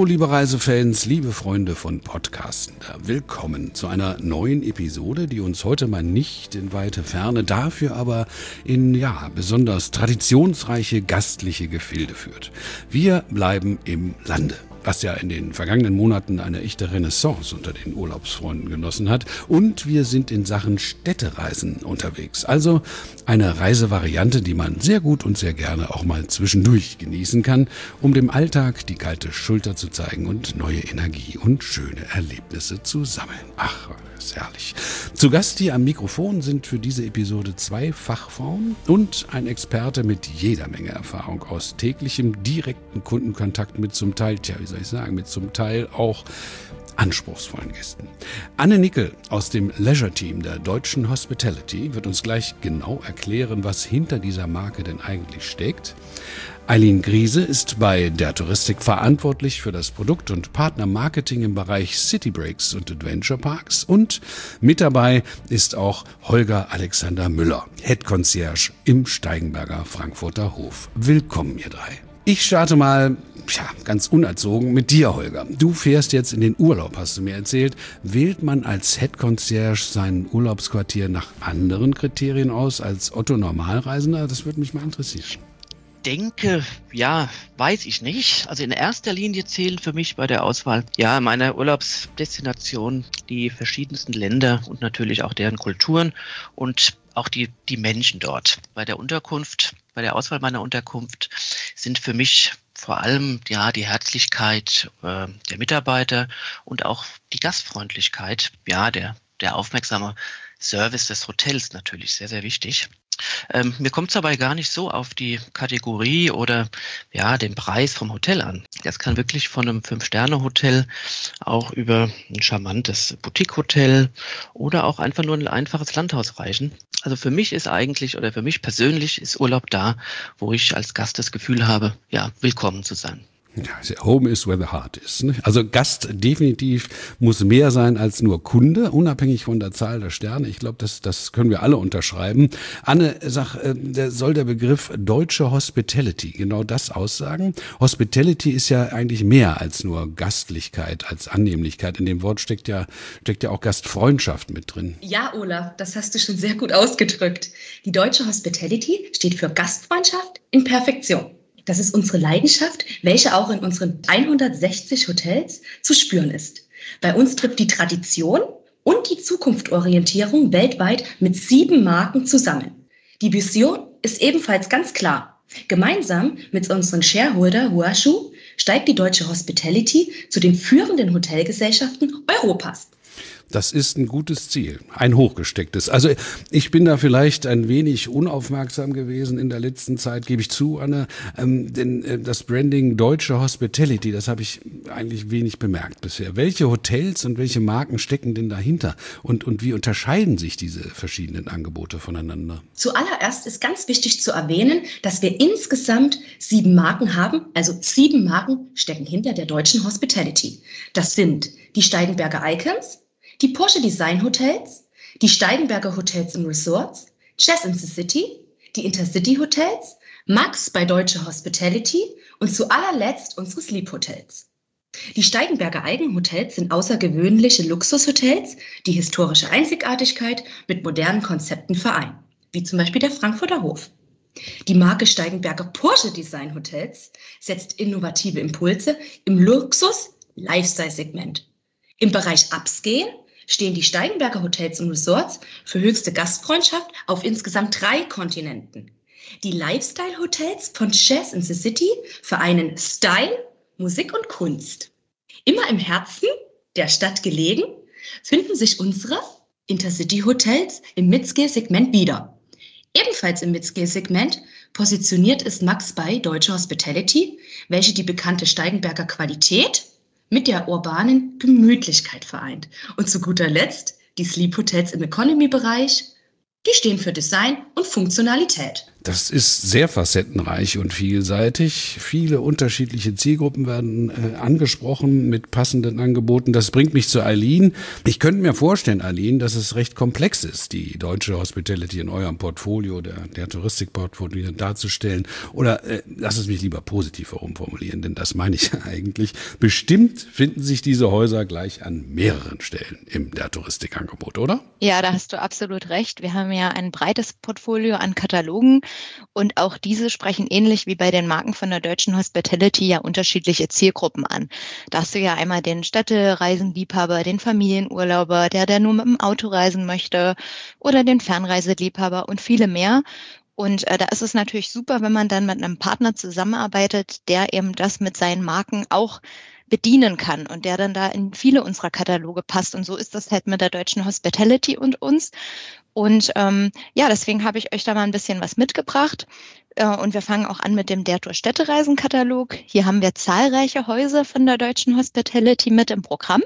liebe Reisefans, liebe Freunde von Podcasten, willkommen zu einer neuen Episode, die uns heute mal nicht in weite Ferne, dafür aber in besonders traditionsreiche gastliche Gefilde führt. Wir bleiben im Lande, was ja in den vergangenen Monaten eine echte Renaissance unter den Urlaubsfreunden genossen hat. Und wir sind in Sachen Städtereisen unterwegs. Also eine Reisevariante, die man sehr gut und sehr gerne auch mal zwischendurch genießen kann, um dem Alltag die kalte Schulter zu zeigen und neue Energie und schöne Erlebnisse zu sammeln. Ach, ist herrlich. Zu Gast hier am Mikrofon sind für diese Episode 2 Fachfrauen und ein Experte mit jeder Menge Erfahrung aus täglichem direkten Kundenkontakt mit zum Teil, mit zum Teil auch anspruchsvollen Gästen. Anne Nickel aus dem Leisure-Team der Deutschen Hospitality wird uns gleich genau erklären, was hinter dieser Marke denn eigentlich steckt. Eileen Griese ist bei der Touristik verantwortlich für das Produkt- und Partnermarketing im Bereich City Breaks und Adventure Parks. Und mit dabei ist auch Holger Alexander Müller, Head Concierge im Steigenberger Frankfurter Hof. Willkommen, ihr drei. Ich starte mal, ganz unerzogen mit dir, Holger. Du fährst jetzt in den Urlaub, hast du mir erzählt. Wählt man als Head Concierge sein Urlaubsquartier nach anderen Kriterien aus als Otto Normalreisender? Das würde mich mal interessieren. Denke, weiß ich nicht. Also in erster Linie zählen für mich bei der Auswahl meiner Urlaubsdestination die verschiedensten Länder und natürlich auch deren Kulturen und auch die Menschen dort. Bei der Auswahl meiner Unterkunft sind für mich vor allem die Herzlichkeit der Mitarbeiter und auch die Gastfreundlichkeit, der aufmerksame Service des Hotels natürlich sehr, sehr wichtig. Mir kommt es dabei gar nicht so auf die Kategorie oder den Preis vom Hotel an. Das kann wirklich von einem 5-Sterne-Hotel auch über ein charmantes Boutique-Hotel oder auch einfach nur ein einfaches Landhaus reichen. Also für mich persönlich ist Urlaub da, wo ich als Gast das Gefühl habe, willkommen zu sein. Ja, Home is where the heart is. Ne? Also Gast definitiv muss mehr sein als nur Kunde, unabhängig von der Zahl der Sterne. Ich glaube, das können wir alle unterschreiben. Anne, soll der Begriff deutsche Hospitality genau das aussagen? Hospitality ist ja eigentlich mehr als nur Gastlichkeit, als Annehmlichkeit. In dem Wort steckt ja auch Gastfreundschaft mit drin. Ja, Olaf, das hast du schon sehr gut ausgedrückt. Die deutsche Hospitality steht für Gastfreundschaft in Perfektion. Das ist unsere Leidenschaft, welche auch in unseren 160 Hotels zu spüren ist. Bei uns trifft die Tradition und die Zukunftsorientierung weltweit mit 7 Marken zusammen. Die Vision ist ebenfalls ganz klar. Gemeinsam mit unseren Shareholder Huazhu steigt die deutsche Hospitality zu den führenden Hotelgesellschaften Europas. Das ist ein gutes Ziel, ein hochgestecktes. Also ich bin da vielleicht ein wenig unaufmerksam gewesen in der letzten Zeit, gebe ich zu, Anne. Denn das Branding Deutsche Hospitality, das habe ich eigentlich wenig bemerkt bisher. Welche Hotels und welche Marken stecken denn dahinter? Und wie unterscheiden sich diese verschiedenen Angebote voneinander? Zuallererst ist ganz wichtig zu erwähnen, dass wir insgesamt 7 Marken haben. Also 7 Marken stecken hinter der Deutschen Hospitality. Das sind die Steigenberger Icons, die Porsche Design Hotels, die Steigenberger Hotels und Resorts, Jazz in the City, die Intercity Hotels, Max bei Deutsche Hospitality und zu allerletzt unsere Sleep Hotels. Die Steigenberger Eigenhotels sind außergewöhnliche Luxushotels, die historische Einzigartigkeit mit modernen Konzepten vereinen, wie zum Beispiel der Frankfurter Hof. Die Marke Steigenberger Porsche Design Hotels setzt innovative Impulse im Luxus-Lifestyle-Segment. Im Bereich Upscale stehen die Steigenberger Hotels und Resorts für höchste Gastfreundschaft auf insgesamt 3 Kontinenten. Die Lifestyle-Hotels von Jazz in the City vereinen Style, Musik und Kunst. Immer im Herzen der Stadt gelegen, finden sich unsere Intercity-Hotels im Mid-Scale-Segment wieder. Ebenfalls im Mid-Scale-Segment positioniert ist Max bei Deutsche Hospitality, welche die bekannte Steigenberger Qualität mit der urbanen Gemütlichkeit vereint. Und zu guter Letzt die Sleep Hotels im Economy-Bereich Die stehen für Design und Funktionalität. Das ist sehr facettenreich und vielseitig. Viele unterschiedliche Zielgruppen werden angesprochen mit passenden Angeboten. Das bringt mich zu Aline. Ich könnte mir vorstellen, Aline, dass es recht komplex ist, die deutsche Hospitality in eurem Portfolio, der Touristikportfolio darzustellen. Oder lass es mich lieber positiv herumformulieren, denn das meine ich ja eigentlich. Bestimmt finden sich diese Häuser gleich an mehreren Stellen im der Touristikangebot, oder? Ja, da hast du absolut recht. Wir haben ja ein breites Portfolio an Katalogen. Und auch diese sprechen ähnlich wie bei den Marken von der deutschen Hospitality ja unterschiedliche Zielgruppen an. Da hast du ja einmal den Städtereisenliebhaber, den Familienurlauber, der nur mit dem Auto reisen möchte oder den Fernreiseliebhaber und viele mehr. Und da ist es natürlich super, wenn man dann mit einem Partner zusammenarbeitet, der eben das mit seinen Marken auch bedienen kann und der dann da in viele unserer Kataloge passt. Und so ist das halt mit der deutschen Hospitality und uns. Und deswegen habe ich euch da mal ein bisschen was mitgebracht. Und wir fangen auch an mit dem Der Tour Städtereisen-Katalog. Hier haben wir zahlreiche Häuser von der deutschen Hospitality mit im Programm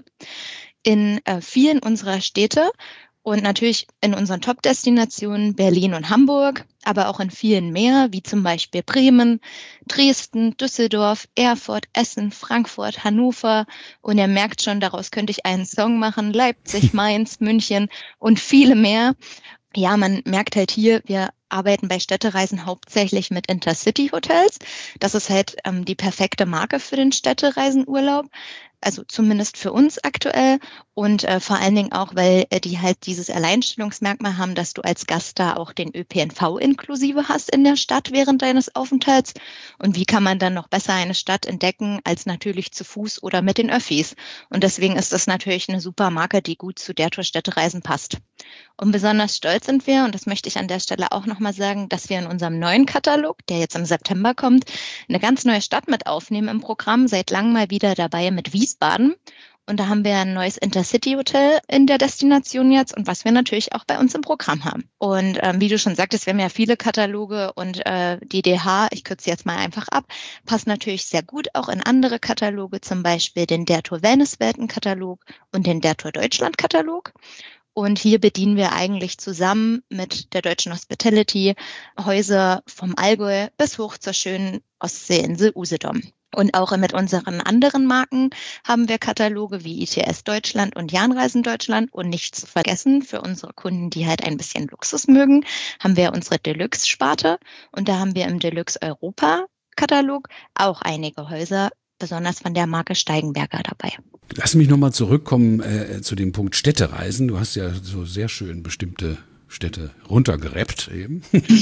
in vielen unserer Städte. Und natürlich in unseren Top-Destinationen Berlin und Hamburg, aber auch in vielen mehr, wie zum Beispiel Bremen, Dresden, Düsseldorf, Erfurt, Essen, Frankfurt, Hannover. Und ihr merkt schon, daraus könnte ich einen Song machen, Leipzig, Mainz, München und viele mehr. Ja, man merkt halt hier, wir arbeiten bei Städtereisen hauptsächlich mit Intercity-Hotels. Das ist halt die perfekte Marke für den Städtereisenurlaub. Also zumindest für uns aktuell und vor allen Dingen auch, weil die halt dieses Alleinstellungsmerkmal haben, dass du als Gast da auch den ÖPNV inklusive hast in der Stadt während deines Aufenthalts. Und wie kann man dann noch besser eine Stadt entdecken als natürlich zu Fuß oder mit den Öffis? Und deswegen ist das natürlich eine super Marke, die gut zu der Tour Städtereisen passt. Und besonders stolz sind wir, und das möchte ich an der Stelle auch nochmal sagen, dass wir in unserem neuen Katalog, der jetzt im September kommt, eine ganz neue Stadt mit aufnehmen im Programm, seit langem mal wieder dabei mit Wiesbaden. Und da haben wir ein neues Intercity-Hotel in der Destination jetzt und was wir natürlich auch bei uns im Programm haben. Und wie du schon sagtest, wir haben ja viele Kataloge und die DH, ich kürze jetzt mal einfach ab, passt natürlich sehr gut auch in andere Kataloge, zum Beispiel den Der Tour Wellness-Welten-Katalog und den Der Tour Deutschland-Katalog. Und hier bedienen wir eigentlich zusammen mit der deutschen Hospitality Häuser vom Allgäu bis hoch zur schönen Ostseeinsel Usedom. Und auch mit unseren anderen Marken haben wir Kataloge wie ITS Deutschland und Jahnreisen Deutschland. Und nicht zu vergessen, für unsere Kunden, die halt ein bisschen Luxus mögen, haben wir unsere Deluxe-Sparte. Und da haben wir im Deluxe Europa-Katalog auch einige Häuser, besonders von der Marke Steigenberger dabei. Lass mich nochmal zurückkommen zu dem Punkt Städtereisen. Du hast ja so sehr schön bestimmte Städte runtergerappt eben.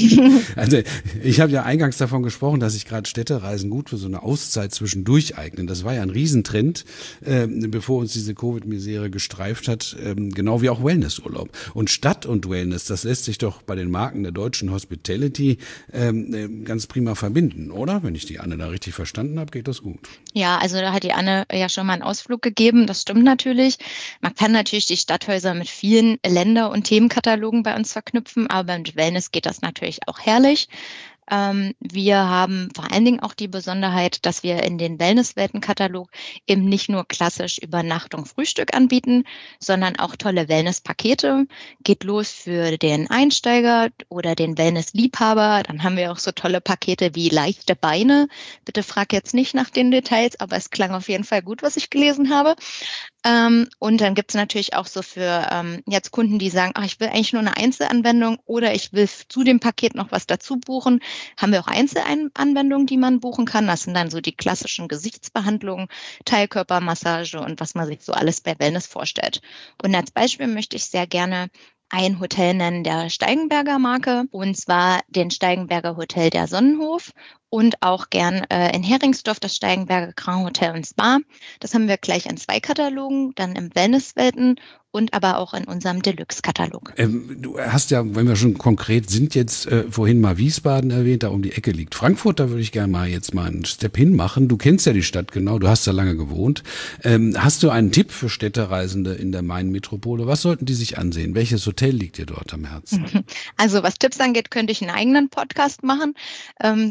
Also ich habe ja eingangs davon gesprochen, dass sich gerade Städtereisen gut für so eine Auszeit zwischendurch eignen. Das war ja ein Riesentrend, bevor uns diese Covid-Misere gestreift hat, genau wie auch Wellnessurlaub. Und Stadt und Wellness, das lässt sich doch bei den Marken der deutschen Hospitality ganz prima verbinden, oder? Wenn ich die Anne da richtig verstanden habe, geht das gut. Ja, also da hat die Anne ja schon mal einen Ausflug gegeben, das stimmt natürlich. Man kann natürlich die Stadthäuser mit vielen Länder- und Themenkatalogen bei uns verknüpfen, aber mit Wellness geht das natürlich auch herrlich. Wir haben vor allen Dingen auch die Besonderheit, dass wir in den Wellness-Welten-Katalog eben nicht nur klassisch Übernachtung, Frühstück anbieten, sondern auch tolle Wellness-Pakete. Geht los für den Einsteiger oder den Wellness-Liebhaber. Dann haben wir auch so tolle Pakete wie leichte Beine. Bitte frag jetzt nicht nach den Details, aber es klang auf jeden Fall gut, was ich gelesen habe. Und dann gibt es natürlich auch so für jetzt Kunden, die sagen, ich will eigentlich nur eine Einzelanwendung oder ich will zu dem Paket noch was dazu buchen, haben wir auch Einzelanwendungen, die man buchen kann. Das sind dann so die klassischen Gesichtsbehandlungen, Teilkörpermassage und was man sich so alles bei Wellness vorstellt. Und als Beispiel möchte ich sehr gerne ein Hotel nennen der Steigenberger Marke, und zwar den Steigenberger Hotel der Sonnenhof und auch gern in Heringsdorf das Steigenberger Grand Hotel und Spa. Das haben wir gleich in 2 Katalogen, dann im Wellnesswelten und aber auch in unserem Deluxe-Katalog. Du hast ja, wenn wir schon konkret sind, jetzt vorhin mal Wiesbaden erwähnt, da um die Ecke liegt Frankfurt, da würde ich gerne mal jetzt mal einen Step hinmachen. Du kennst ja die Stadt genau, du hast da lange gewohnt. Hast du einen Tipp für Städtereisende in der Main-Metropole? Was sollten die sich ansehen? Welches Hotel liegt dir dort am Herzen? Also was Tipps angeht, könnte ich einen eigenen Podcast machen. Das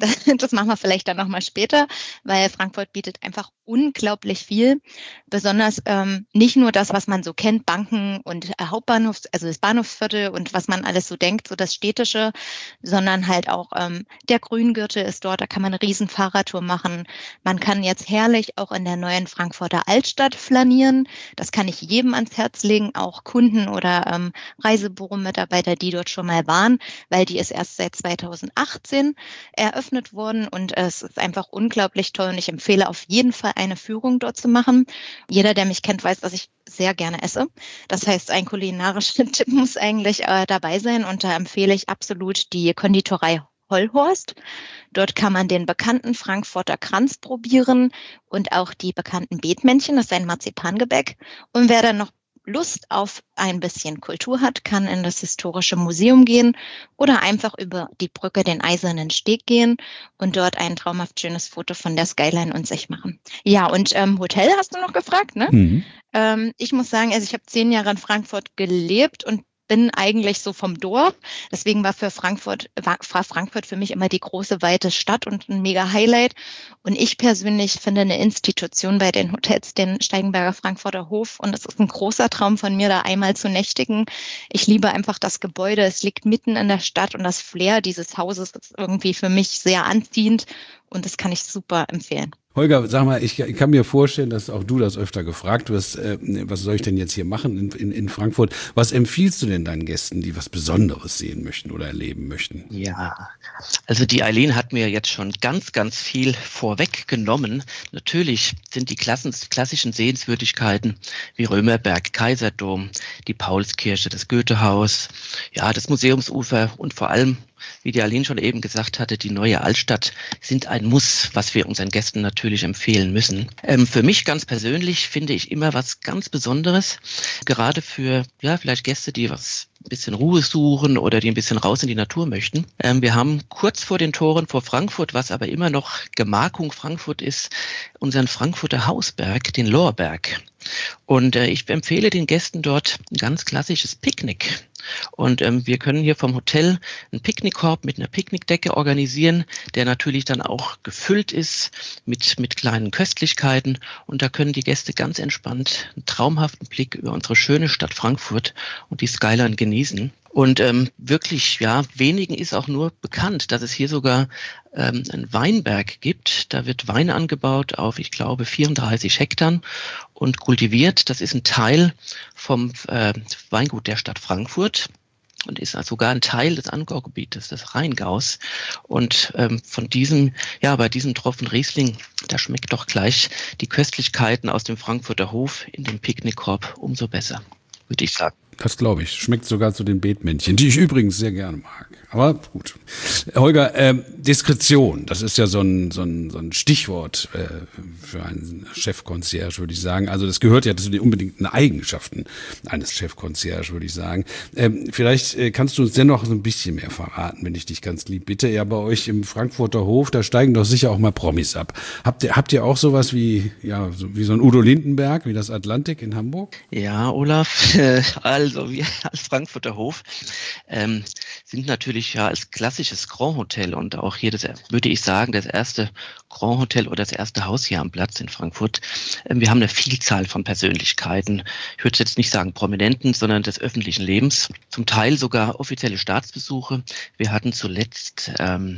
das machen wir vielleicht dann nochmal später, weil Frankfurt bietet einfach unglaublich viel. Besonders nicht nur das, was man so kennt, Banken und Hauptbahnhof, also das Bahnhofsviertel und was man alles so denkt, so das Städtische, sondern halt auch der Grüngürtel ist dort, da kann man eine riesen Fahrradtour machen. Man kann jetzt herrlich auch in der neuen Frankfurter Altstadt flanieren. Das kann ich jedem ans Herz legen, auch Kunden oder Reisebüro-Mitarbeiter, die dort schon mal waren, weil die ist erst seit 2018 eröffnet worden und es ist einfach unglaublich toll und ich empfehle auf jeden Fall eine Führung dort zu machen. Jeder, der mich kennt, weiß, dass ich sehr gerne esse. Das heißt, ein kulinarischer Tipp muss eigentlich dabei sein und da empfehle ich absolut die Konditorei Hollhorst. Dort kann man den bekannten Frankfurter Kranz probieren und auch die bekannten Bethmännchen, das ist ein Marzipangebäck. Und wer dann noch Lust auf ein bisschen Kultur hat, kann in das Historische Museum gehen oder einfach über die Brücke den Eisernen Steg gehen und dort ein traumhaft schönes Foto von der Skyline und sich machen. Ja, und Hotel hast du noch gefragt, ne? Mhm. Ich muss sagen, also ich habe 10 Jahre in Frankfurt gelebt und bin eigentlich so vom Dorf. Deswegen war Frankfurt für mich immer die große, weite Stadt und ein mega Highlight. Und ich persönlich finde eine Institution bei den Hotels, den Steigenberger Frankfurter Hof. Und es ist ein großer Traum von mir, da einmal zu nächtigen. Ich liebe einfach das Gebäude. Es liegt mitten in der Stadt und das Flair dieses Hauses ist irgendwie für mich sehr anziehend. Und das kann ich super empfehlen. Holger, sag mal, ich kann mir vorstellen, dass auch du das öfter gefragt wirst, was soll ich denn jetzt hier machen in Frankfurt? Was empfiehlst du denn deinen Gästen, die was Besonderes sehen möchten oder erleben möchten? Ja, also die Eileen hat mir jetzt schon ganz, ganz viel vorweggenommen. Natürlich sind die klassischen Sehenswürdigkeiten wie Römerberg, Kaiserdom, die Paulskirche, das Goethehaus, ja, das Museumsufer und vor allem, wie die Aline schon eben gesagt hatte, die neue Altstadt sind ein Muss, was wir unseren Gästen natürlich empfehlen müssen. Für mich ganz persönlich finde ich immer was ganz Besonderes, gerade für ja vielleicht Gäste, die was ein bisschen Ruhe suchen oder die ein bisschen raus in die Natur möchten. Wir haben kurz vor den Toren vor Frankfurt, was aber immer noch Gemarkung Frankfurt ist, unseren Frankfurter Hausberg, den Lorberg. Und ich empfehle den Gästen dort ein ganz klassisches Picknick. Und wir können hier vom Hotel einen Picknickkorb mit einer Picknickdecke organisieren, der natürlich dann auch gefüllt ist mit kleinen Köstlichkeiten. Und da können die Gäste ganz entspannt einen traumhaften Blick über unsere schöne Stadt Frankfurt und die Skyline genießen. Und wirklich, ja, wenigen ist auch nur bekannt, dass es hier sogar einen Weinberg gibt. Da wird Wein angebaut auf, ich glaube, 34 Hektar und kultiviert. Das ist ein Teil vom Weingut der Stadt Frankfurt und ist also sogar ein Teil des Angaugebietes, des Rheingaus. Und von diesem, ja, bei diesem Tropfen Riesling, da schmeckt doch gleich die Köstlichkeiten aus dem Frankfurter Hof in dem Picknickkorb umso besser, würde ich sagen. Das glaube ich. Schmeckt sogar zu den Bethmännchen, die ich übrigens sehr gerne mag. Aber gut. Holger, Diskretion, das ist ja so ein Stichwort für einen Chefconcierge, würde ich sagen. Also das gehört ja zu den unbedingten Eigenschaften eines Chefconcierge, würde ich sagen. Vielleicht kannst du uns dennoch so ein bisschen mehr verraten, wenn ich dich ganz lieb bitte. Ja, bei euch im Frankfurter Hof, da steigen doch sicher auch mal Promis ab. Habt ihr auch sowas wie so ein Udo Lindenberg, wie das Atlantik in Hamburg? Ja, Olaf, also wir als Frankfurter Hof sind natürlich ja als klassisches Grand Hotel und auch hier, das würde ich sagen, das erste Grand Hotel oder das erste Haus hier am Platz in Frankfurt. Wir haben eine Vielzahl von Persönlichkeiten. Ich würde jetzt nicht sagen Prominenten, sondern des öffentlichen Lebens. Zum Teil sogar offizielle Staatsbesuche. Wir hatten zuletzt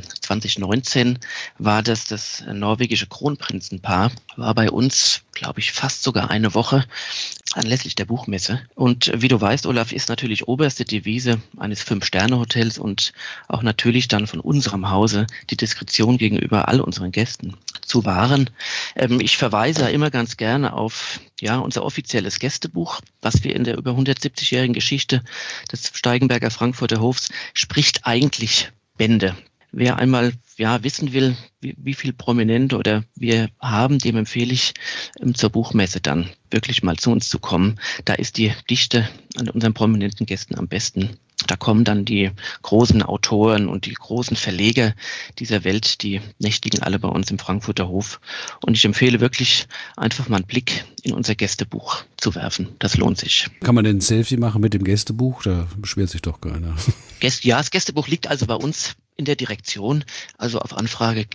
2019 war das norwegische Kronprinzenpaar, war bei uns, glaube ich, fast sogar eine Woche anlässlich der Buchmesse. Und wie du weißt, Olaf, ist natürlich oberste Devise eines 5-Sterne-Hotels und auch natürlich dann von unserem Hause die Diskretion gegenüber all unseren Gästen zu wahren. Ich verweise immer ganz gerne auf unser offizielles Gästebuch, was wir in der über 170-jährigen Geschichte des Steigenberger Frankfurter Hofs spricht eigentlich Bände. Wer einmal wissen will, wie viel Prominente oder wir haben, dem empfehle ich, zur Buchmesse dann wirklich mal zu uns zu kommen. Da ist die Dichte an unseren prominenten Gästen am besten. Da kommen dann die großen Autoren und die großen Verleger dieser Welt, die nächtigen alle bei uns im Frankfurter Hof. Und ich empfehle wirklich, einfach mal einen Blick in unser Gästebuch zu werfen. Das lohnt sich. Kann man denn ein Selfie machen mit dem Gästebuch? Da beschwert sich doch keiner. Ja, das Gästebuch liegt also bei uns in der Direktion. Also auf Anfrage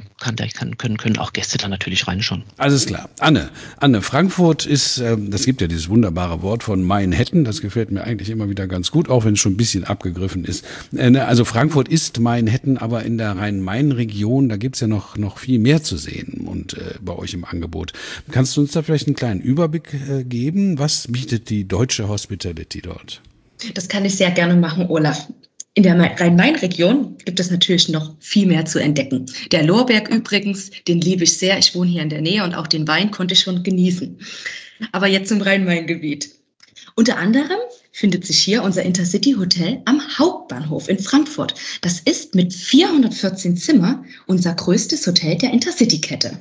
können auch Gäste dann natürlich reinschauen. Alles klar. Anne, Frankfurt ist, das gibt ja dieses wunderbare Wort von Manhattan, das gefällt mir eigentlich immer wieder ganz gut, auch wenn es schon ein bisschen abgegriffen ist. Also Frankfurt ist Manhattan, aber in der Rhein-Main-Region, da gibt's ja noch viel mehr zu sehen und bei euch im Angebot. Kannst du uns da vielleicht einen kleinen Überblick geben? Was bietet die deutsche Hospitality dort? Das kann ich sehr gerne machen, Olaf. In der Rhein-Main-Region gibt es natürlich noch viel mehr zu entdecken. Der Lorberg übrigens, den liebe ich sehr. Ich wohne hier in der Nähe und auch den Wein konnte ich schon genießen. Aber jetzt zum Rhein-Main-Gebiet. Unter anderem findet sich hier unser Intercity-Hotel am Hauptbahnhof in Frankfurt. Das ist mit 414 Zimmer unser größtes Hotel der Intercity-Kette.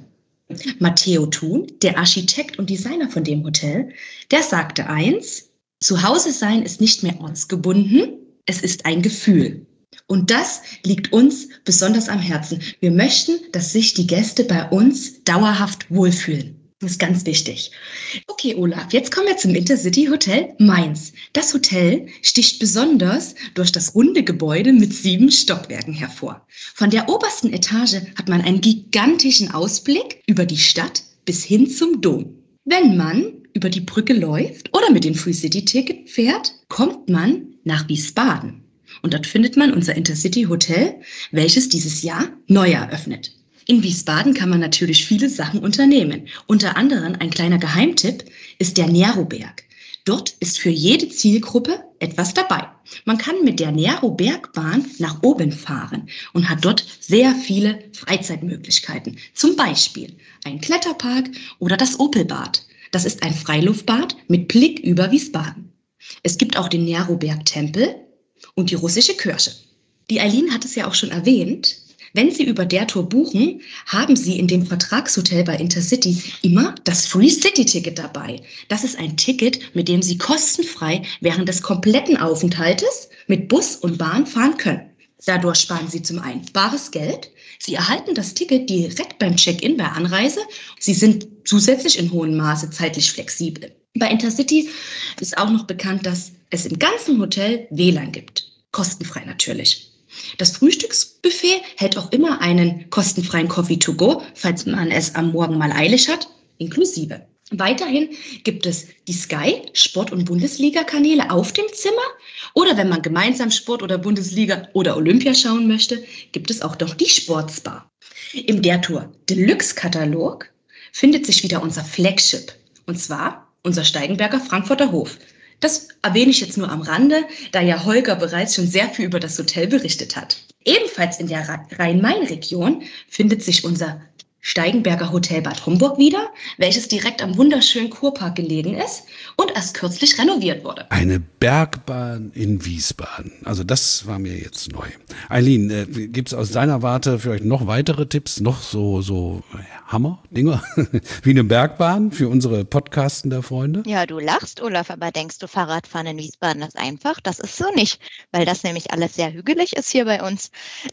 Matteo Thun, der Architekt und Designer von dem Hotel, der sagte eins: Zu Hause sein ist nicht mehr ortsgebunden, es ist ein Gefühl. Und das liegt uns besonders am Herzen. Wir möchten, dass sich die Gäste bei uns dauerhaft wohlfühlen. Das ist ganz wichtig. Okay, Olaf, jetzt kommen wir zum Intercity Hotel Mainz. Das Hotel sticht besonders durch das runde Gebäude mit 7 Stockwerken hervor. Von der obersten Etage hat man einen gigantischen Ausblick über die Stadt bis hin zum Dom. Wenn man über die Brücke läuft oder mit dem Free City Ticket fährt, kommt man nach Wiesbaden. Und dort findet man unser Intercity Hotel, welches dieses Jahr neu eröffnet. In Wiesbaden kann man natürlich viele Sachen unternehmen. Unter anderem ein kleiner Geheimtipp ist der Neroberg. Dort ist für jede Zielgruppe etwas dabei. Man kann mit der Nero-Bergbahn nach oben fahren und hat dort sehr viele Freizeitmöglichkeiten. Zum Beispiel ein Kletterpark oder das Opelbad. Das ist ein Freiluftbad mit Blick über Wiesbaden. Es gibt auch den Neroberg-Tempel und die russische Kirche. Die Eileen hat es ja auch schon erwähnt. Wenn Sie über der Tour buchen, haben Sie in dem Vertragshotel bei Intercity immer das Free City Ticket dabei. Das ist ein Ticket, mit dem Sie kostenfrei während des kompletten Aufenthaltes mit Bus und Bahn fahren können. Dadurch sparen Sie zum einen bares Geld. Sie erhalten das Ticket direkt beim Check-in bei Anreise. Sie sind zusätzlich in hohem Maße zeitlich flexibel. Bei Intercity ist auch noch bekannt, dass es im ganzen Hotel WLAN gibt. Kostenfrei natürlich. Das Frühstücksbuffet hält auch immer einen kostenfreien Coffee to go, falls man es am Morgen mal eilig hat, inklusive. Weiterhin gibt es die Sky, Sport- und Bundesliga-Kanäle auf dem Zimmer. Oder wenn man gemeinsam Sport oder Bundesliga oder Olympia schauen möchte, gibt es auch noch die Sportsbar. Im Der Tour Deluxe-Katalog findet sich wieder unser Flagship. Und zwar unser Steigenberger Frankfurter Hof. Das erwähne ich jetzt nur am Rande, da ja Holger bereits schon sehr viel über das Hotel berichtet hat. Ebenfalls in der Rhein-Main-Region findet sich unser Steigenberger Hotel Bad Homburg wieder, welches direkt am wunderschönen Kurpark gelegen ist und erst kürzlich renoviert wurde. Eine Bergbahn in Wiesbaden. Also das war mir jetzt neu. Eileen, gibt es aus deiner Warte vielleicht noch weitere Tipps, noch so Hammer-Dinger wie eine Bergbahn für unsere Podcastender Freunde? Ja, du lachst, Olaf, aber denkst du, Fahrradfahren in Wiesbaden ist einfach? Das ist so nicht, weil das nämlich alles sehr hügelig ist hier bei uns.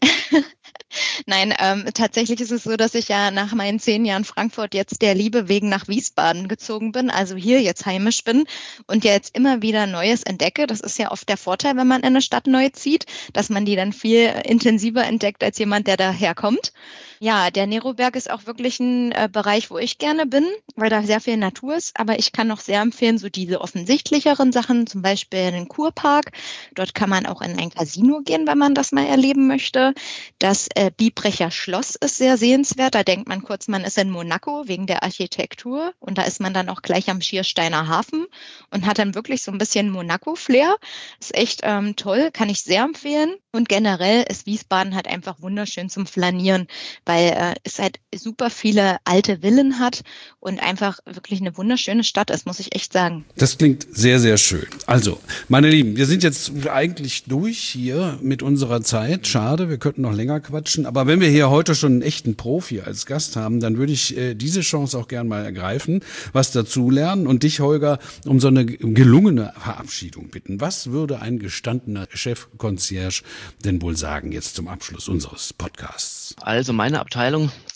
Nein, tatsächlich ist es so, dass ich ja nach meinen 10 Jahren Frankfurt jetzt der Liebe wegen nach Wiesbaden gezogen bin, also hier jetzt heimisch bin und ja jetzt immer wieder Neues entdecke. Das ist ja oft der Vorteil, wenn man in eine Stadt neu zieht, dass man die dann viel intensiver entdeckt als jemand, der daherkommt. Ja, der Neroberg ist auch wirklich ein Bereich, wo ich gerne bin, weil da sehr viel Natur ist. Aber ich kann noch sehr empfehlen, so diese offensichtlicheren Sachen, zum Beispiel den Kurpark. Dort kann man auch in ein Casino gehen, wenn man das mal erleben möchte. Das Biebrecher Schloss ist sehr sehenswert. Da denkt man kurz, man ist in Monaco wegen der Architektur. Und da ist man dann auch gleich am Schiersteiner Hafen und hat dann wirklich so ein bisschen Monaco-Flair. Ist echt toll, kann ich sehr empfehlen. Und generell ist Wiesbaden halt einfach wunderschön zum Flanieren, weil es halt super viele alte Villen hat und einfach wirklich eine wunderschöne Stadt ist, muss ich echt sagen. Das klingt sehr, sehr schön. Also, meine Lieben, wir sind jetzt eigentlich durch hier mit unserer Zeit. Schade, wir könnten noch länger quatschen. Aber wenn wir hier heute schon einen echten Profi als Gast haben, dann würde ich diese Chance auch gern mal ergreifen, was dazulernen und dich, Holger, um so eine gelungene Verabschiedung bitten. Was würde ein gestandener Chef-Concierge denn wohl sagen jetzt zum Abschluss unseres Podcasts? Also meine Abteilung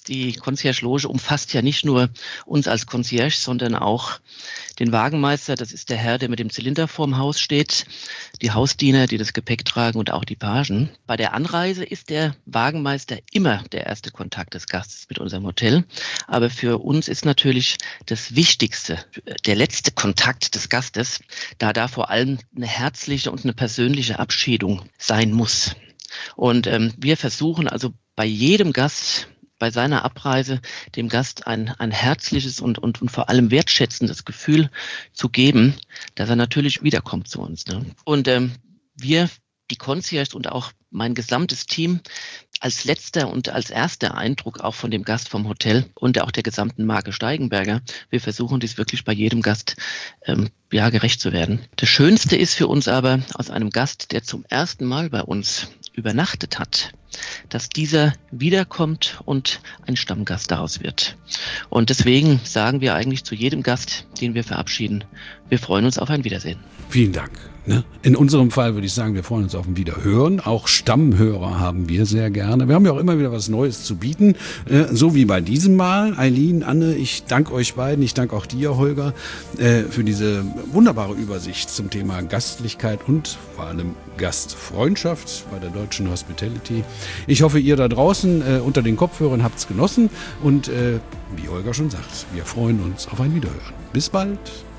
Die Concierge-Loge umfasst ja nicht nur uns als Concierge, sondern auch den Wagenmeister. Das ist der Herr, der mit dem Zylinder vorm Haus steht, die Hausdiener, die das Gepäck tragen und auch die Pagen. Bei der Anreise ist der Wagenmeister immer der erste Kontakt des Gastes mit unserem Hotel. Aber für uns ist natürlich das Wichtigste, der letzte Kontakt des Gastes, da vor allem eine herzliche und eine persönliche Abschiedung sein muss. Und wir versuchen also bei jedem Gast, bei seiner Abreise, dem Gast ein herzliches und vor allem wertschätzendes Gefühl zu geben, dass er natürlich wiederkommt zu uns. Ne? Und wir, die Concierge und auch mein gesamtes Team, als letzter und als erster Eindruck auch von dem Gast vom Hotel und auch der gesamten Marke Steigenberger, wir versuchen dies wirklich bei jedem Gast gerecht zu werden. Das Schönste ist für uns aber, aus einem Gast, der zum ersten Mal bei uns übernachtet hat, dass dieser wiederkommt und ein Stammgast daraus wird. Und deswegen sagen wir eigentlich zu jedem Gast, den wir verabschieden, wir freuen uns auf ein Wiedersehen. Vielen Dank. In unserem Fall würde ich sagen, wir freuen uns auf ein Wiederhören. Auch Stammhörer haben wir sehr gerne. Wir haben ja auch immer wieder was Neues zu bieten, so wie bei diesem Mal. Eileen, Anne, ich danke euch beiden, ich danke auch dir, Holger, für diese wunderbare Übersicht zum Thema Gastlichkeit und vor allem Gastfreundschaft bei der Deutschen Hospitality. Ich hoffe, ihr da draußen unter den Kopfhörern habt es genossen und wie Holger schon sagt, wir freuen uns auf ein Wiederhören. Bis bald.